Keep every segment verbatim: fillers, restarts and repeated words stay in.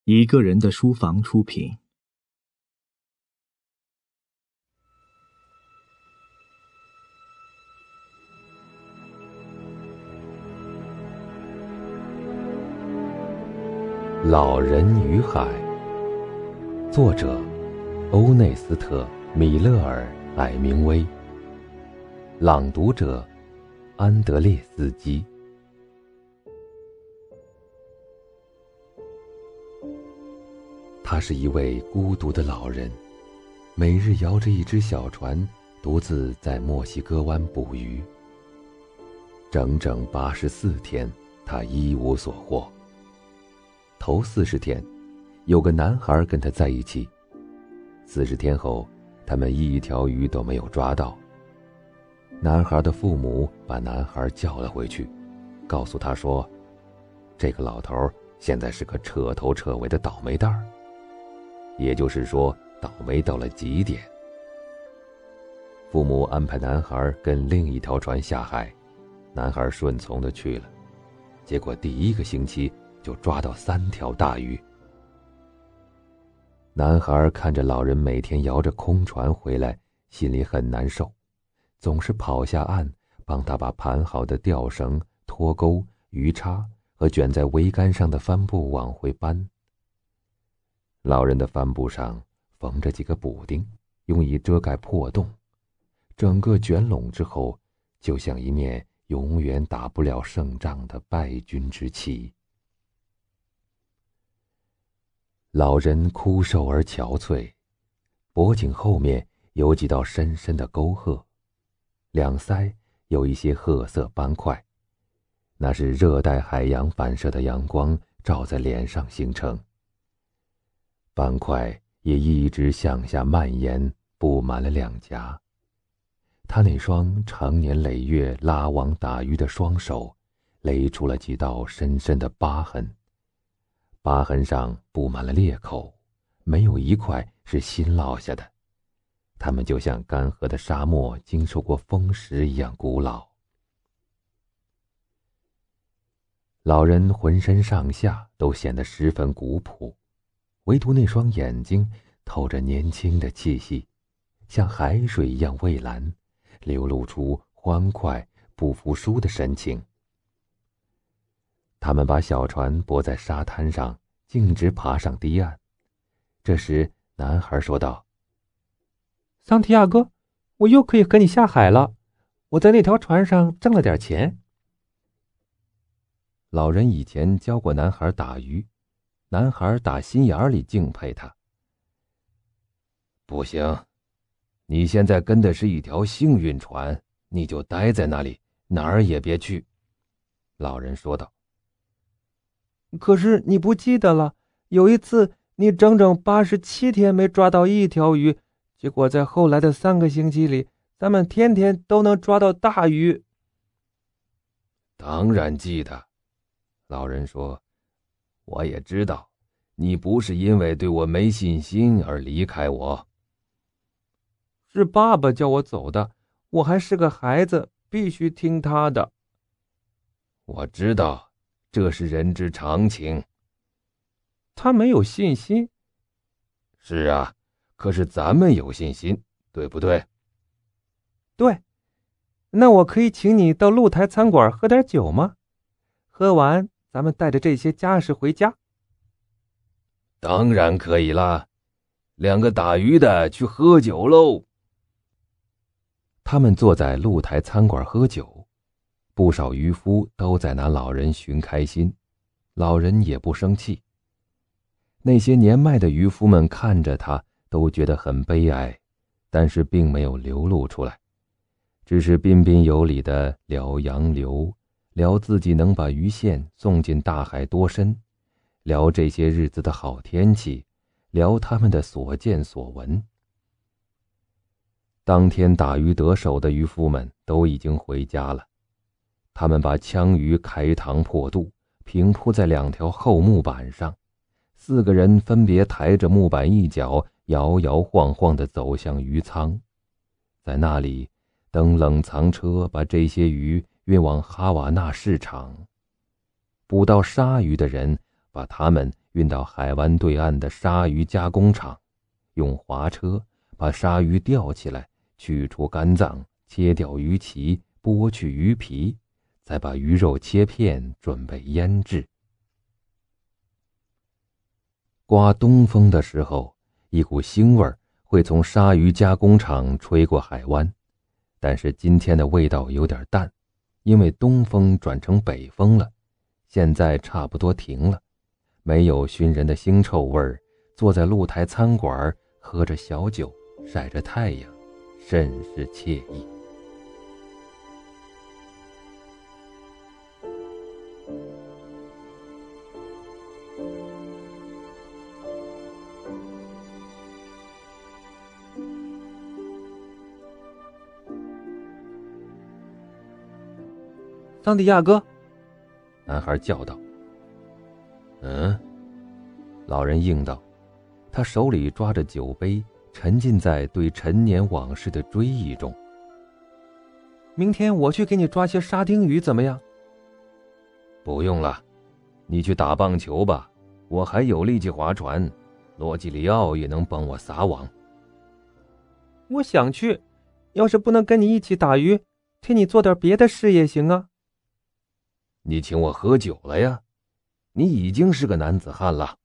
一个人的书房出品。 老人与海，作者欧内斯特·米勒尔·海明威，朗读者安德烈斯基。他是一位孤独的老人，每日摇着一只小船，独自在墨西哥湾捕鱼。整整八十四天，他一无所获。头四十天，有个男孩跟他在一起。四十天后，他们一条鱼都没有抓到。男孩的父母把男孩叫了回去，告诉他说，这个老头现在是个彻头彻尾的倒霉蛋儿，也就是说，倒霉到了极点。父母安排男孩跟另一条船下海，男孩顺从地去了，结果第一个星期就抓到三条大鱼。男孩看着老人每天摇着空船回来，心里很难受，总是跑下岸帮他把盘好的钓绳、拖钩、鱼叉和卷在桅杆上的帆布往回搬。老人的帆布上缝着几个补丁，用以遮盖破洞，整个卷拢之后，就像一面永远打不了胜仗的败军之旗。老人枯瘦而憔悴，脖颈后面有几道深深的沟壑，两腮有一些褐色斑块，那是热带海洋反射的阳光照在脸上形成。斑块也一直向下蔓延，布满了两颊。他那双常年累月拉网打鱼的双手勒出了几道深深的疤痕，疤痕上布满了裂口，没有一块是新烙下的，它们就像干涸的沙漠经受过风蚀一样古老。老人浑身上下都显得十分古朴，唯独那双眼睛透着年轻的气息，像海水一样蔚蓝，流露出欢快不服输的神情。他们把小船泊在沙滩上，径直爬上堤岸。这时男孩说道， 桑提亚哥，我又可以和你下海了，我在那条船上挣了点钱。 老人以前教过男孩打鱼，男孩打心眼里敬佩他。不行，你现在跟的是一条幸运船，你就待在那里，哪儿也别去。老人说道。 可是你不记得了，有一次你整整八十七天没抓到一条鱼，结果在后来的三个星期里，咱们天天都能抓到大鱼。 当然记得，老人说，我也知道，你不是因为对我没信心而离开我。 是爸爸叫我走的，我还是个孩子，必须听他的。 我知道，这是人之常情。 他没有信心。 是啊，可是咱们有信心，对不对？ 对。那我可以请你到露台餐馆喝点酒吗？喝完，咱们带着这些家什回家。 当然可以啦，两个打鱼的去喝酒喽。他们坐在露台餐馆喝酒，不少渔夫都在拿老人寻开心，老人也不生气。那些年迈的渔夫们看着他，都觉得很悲哀，但是并没有流露出来，只是彬彬有礼地聊洋流，聊自己能把鱼线送进大海多深，聊这些日子的好天气，聊他们的所见所闻。当天打鱼得手的渔夫们都已经回家了，他们把枪鱼开膛破肚，平铺在两条厚木板上，四个人分别抬着木板一角，摇摇晃晃地走向鱼仓。在那里，等冷藏车把这些鱼运往哈瓦那市场。捕到鲨鱼的人把它们运到海湾对岸的鲨鱼加工厂，用滑车把鲨鱼吊起来，去除肝脏，切掉鱼鳍，剥去鱼皮，再把鱼肉切片，准备腌制。刮东风的时候，一股腥味会从鲨鱼加工厂吹过海湾，但是今天的味道有点淡，因为东风转成北风了，现在差不多停了，没有熏人的腥臭味儿，坐在露台餐馆，喝着小酒，晒着太阳，甚是惬意。 桑迪亚哥， 男孩叫道。嗯，老人应道，他手里抓着酒杯，沉浸在对陈年往事的追忆中。 明天我去给你抓些沙丁鱼怎么样？ 不用了，你去打棒球吧，我还有力气划船，罗基里奥也能帮我撒网。 我想去，要是不能跟你一起打鱼，替你做点别的事也行啊。 你请我喝酒了呀？你已经是个男子汉了。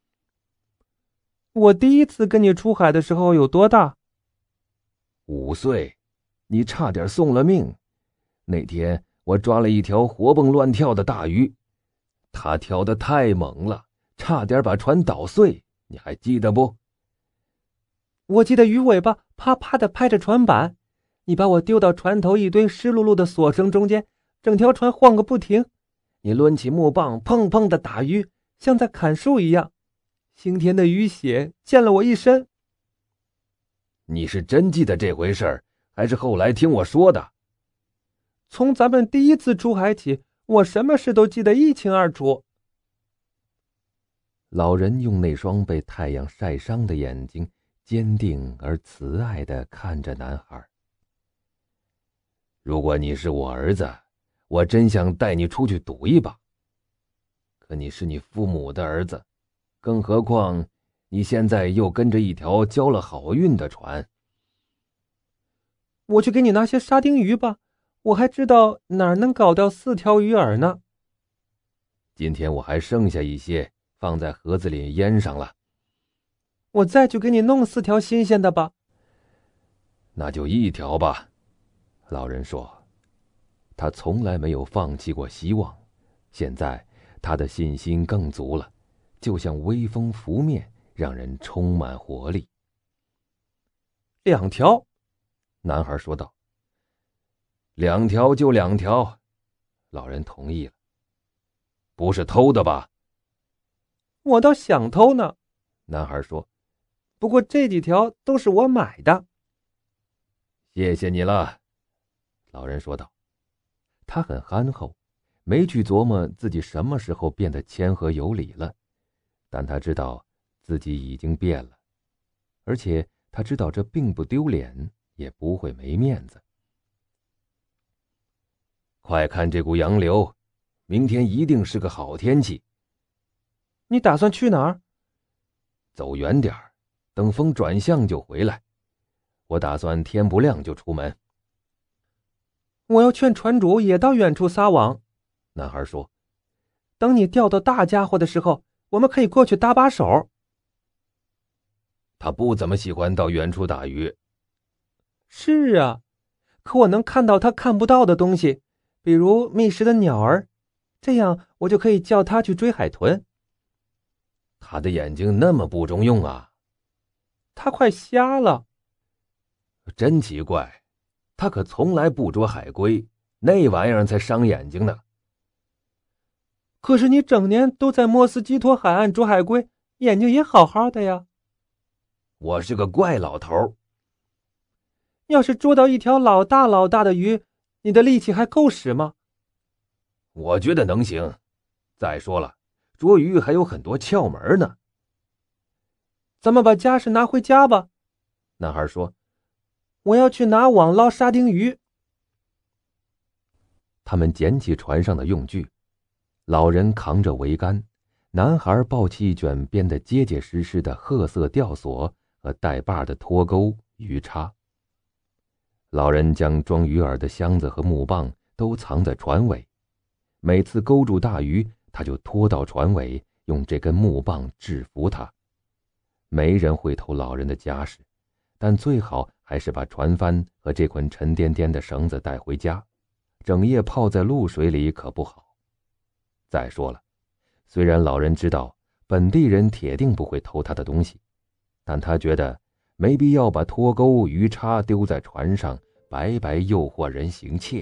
我第一次跟你出海的时候有多大？ 五岁，你差点送了命。那天我抓了一条活蹦乱跳的大鱼，它跳得太猛了，差点把船捣碎，你还记得不？ 我记得鱼尾巴啪啪地拍着船板，你把我丢到船头一堆湿漉漉的索绳中间，整条船晃个不停。你抡起木棒，砰砰地打鱼，像在砍树一样。腥甜的鱼血溅了我一身。 你是真记得这回事儿，还是后来听我说的？ 从咱们第一次出海起，我什么事都记得一清二楚。 老人用那双被太阳晒伤的眼睛，坚定而慈爱地看着男孩。如果你是我儿子，我真想带你出去赌一把。可你是你父母的儿子，更何况你现在又跟着一条交了好运的船。 我去给你拿些沙丁鱼吧，我还知道哪儿能搞掉四条鱼饵呢。 今天我还剩下一些，放在盒子里腌上了。 我再去给你弄四条新鲜的吧。 那就一条吧。老人说，他从来没有放弃过希望，现在他的信心更足了，就像微风拂面，让人充满活力。 两条， 男孩说道。两条就两条，老人同意了。不是偷的吧？ 我倒想偷呢， 男孩说。 不过这几条都是我买的。 谢谢你了，老人说道。他很憨厚，没去琢磨自己什么时候变得谦和有礼了，但他知道自己已经变了，而且他知道这并不丢脸，也不会没面子。快看这股洋流，明天一定是个好天气。 你打算去哪儿？ 走远点儿，等风转向就回来。我打算天不亮就出门。 我要劝船主也到远处撒网， 男孩说。 等你钓到大家伙的时候，我们可以过去搭把手。 他不怎么喜欢到远处打鱼。 是啊，可我能看到他看不到的东西，比如觅食的鸟儿，这样我就可以叫他去追海豚。 他的眼睛那么不中用啊。 他快瞎了。 真奇怪，他可从来不捉海龟，那玩意儿才伤眼睛呢。 可是你整年都在莫斯基托海岸捉海龟，眼睛也好好的呀。 我是个怪老头。 要是捉到一条老大老大的鱼，你的力气还够使吗？ 我觉得能行。再说了，捉鱼还有很多窍门呢。 咱们把家事拿回家吧， 男孩说。 我要去拿网捞沙丁鱼。 他们捡起船上的用具，老人扛着桅杆， 男孩抱起一卷编得结结实实的褐色吊索和带把的拖钩、鱼叉。老人将装鱼饵的箱子和木棒都藏在船尾，每次勾住大鱼，他就拖到船尾，用这根木棒制服它。没人会偷老人的家事，但最好还是把船帆和这捆沉甸甸的绳子带回家，整夜泡在露水里可不好。再说了，虽然老人知道本地人铁定不会偷他的东西，但他觉得没必要把拖钩、鱼叉丢在船上，白白诱惑人行窃。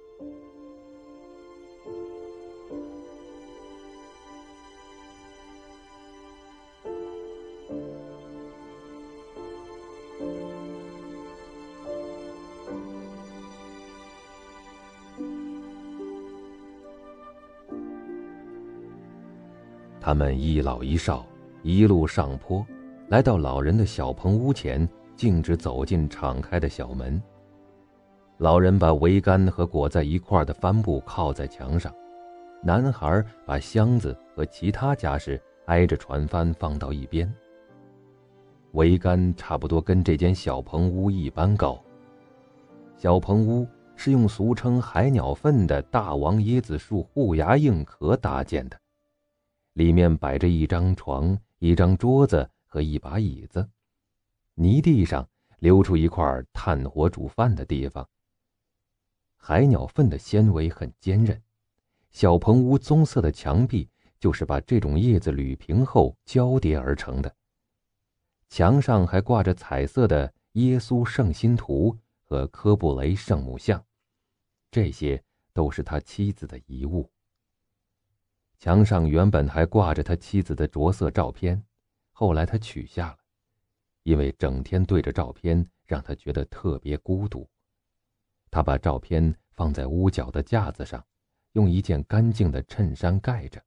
他们一老一少一路上坡，来到老人的小棚屋前，径直走进敞开的小门。老人把桅杆和裹在一块的帆布靠在墙上，男孩把箱子和其他家事挨着船帆放到一边。桅杆差不多跟这间小棚屋一般高。小棚屋是用俗称海鸟粪的大王椰子树护牙硬壳搭建的，里面摆着一张床、一张桌子和一把椅子，泥地上留出一块炭火煮饭的地方。海鸟粪的纤维很坚韧，小棚屋棕色的墙壁就是把这种叶子捋平后交叠而成的。墙上还挂着彩色的耶稣圣心图和科布雷圣母像，这些都是他妻子的遗物。墙上原本还挂着他妻子的着色照片，后来他取下了，因为整天对着照片让他觉得特别孤独。他把照片放在屋角的架子上，用一件干净的衬衫盖着。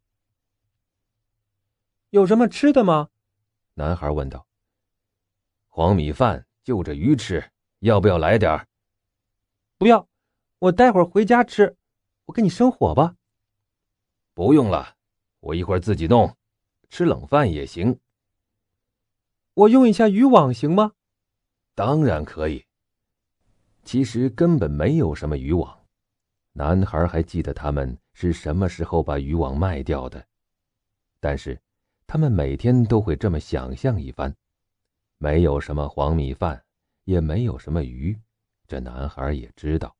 有什么吃的吗？ 男孩问道。黄米饭就着鱼吃，要不要来点儿？ 不要，我待会儿回家吃。我给你生火吧。 不用了，我一会儿自己弄，吃冷饭也行。 我用一下渔网行吗？ 当然可以。其实根本没有什么渔网，男孩还记得他们是什么时候把渔网卖掉的，但是他们每天都会这么想象一番。没有什么黄米饭，也没有什么鱼，这男孩也知道。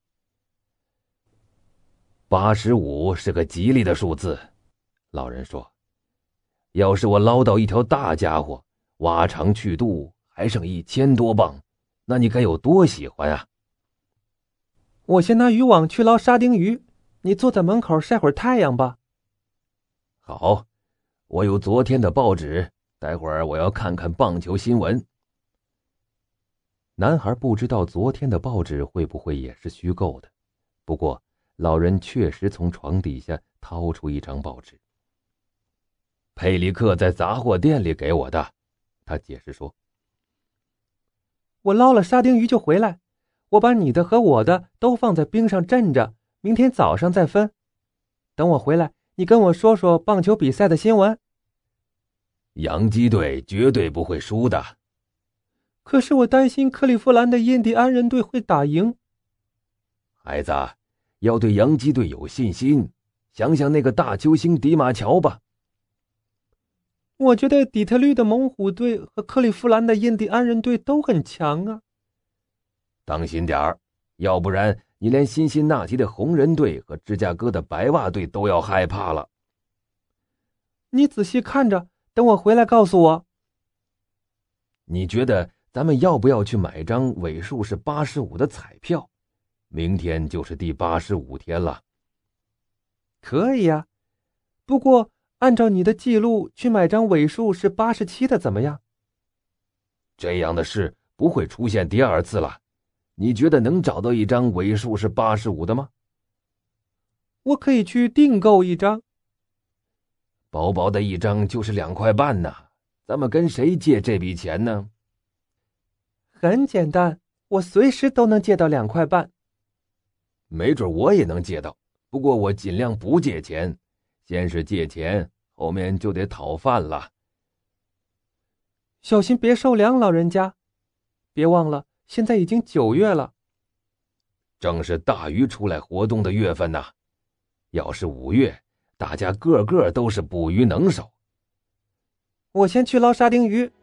八十五是个吉利的数字，老人说。要是我捞到一条大家伙，挖肠去肚，还剩一千多磅，那你该有多喜欢啊！ 我先拿渔网去捞沙丁鱼，你坐在门口晒会儿太阳吧。 好，我有昨天的报纸，待会儿我要看看棒球新闻。男孩不知道昨天的报纸会不会也是虚构的，不过老人确实从床底下掏出一张报纸。佩里克在杂货店里给我的，他解释说。 我捞了沙丁鱼就回来，我把你的和我的都放在冰上镇着，明天早上再分。等我回来，你跟我说说棒球比赛的新闻。 洋基队绝对不会输的。 可是我担心克利夫兰的印第安人队会打赢。 孩子，要对洋基队有信心，想想那个大球星迪马乔吧。 我觉得底特律的猛虎队和克利夫兰的印第安人队都很强啊。 当心点儿，要不然你连辛辛那提的红人队和芝加哥的白袜队都要害怕了。 你仔细看着，等我回来告诉我。 你觉得咱们要不要去买张尾数是八十五的彩票？明天就是第八十五天了。 可以呀，不过按照你的记录去买张尾数是八十七的怎么样？ 这样的事不会出现第二次了。你觉得能找到一张尾数是八十五的吗？ 我可以去订购一张。 薄薄的一张就是两块半呢，咱们跟谁借这笔钱呢？ 很简单，我随时都能借到两块半。 没准我也能借到，不过我尽量不借钱，先是借钱， 后面就得讨饭了。 小心别受凉，老人家。别忘了，现在已经九月了。 正是大鱼出来活动的月份呐。要是五月，大家个个都是捕鱼能手。 我先去捞沙丁鱼。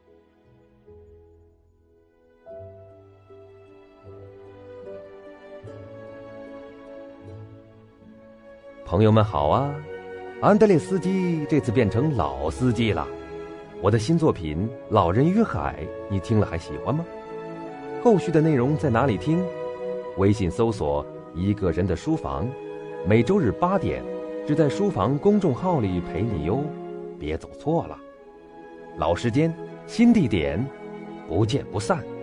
朋友们好啊，安德烈斯基这次变成老司机了。我的新作品《老人与海》，你听了还喜欢吗？后续的内容在哪里听？微信搜索一个人的书房，每周日八点，只在书房公众号里陪你哟，别走错了。老时间，新地点，不见不散。